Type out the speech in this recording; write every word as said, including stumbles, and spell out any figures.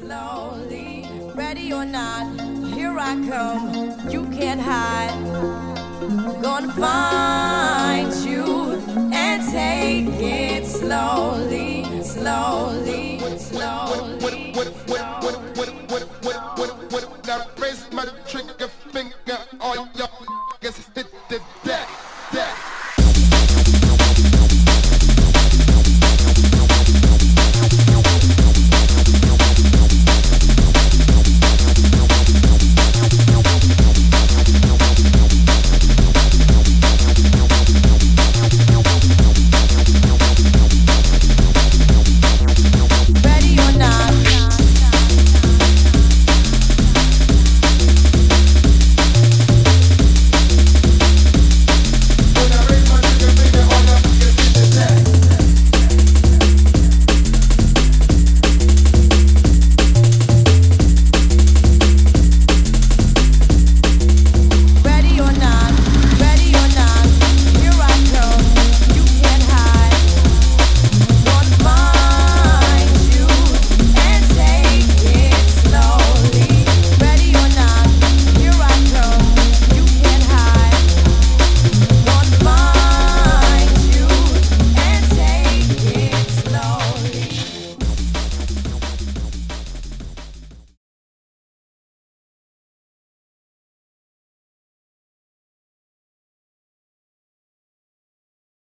slowly. Ready or not, here I come. You can't hide. Gonna find you and take it slowly, slowly.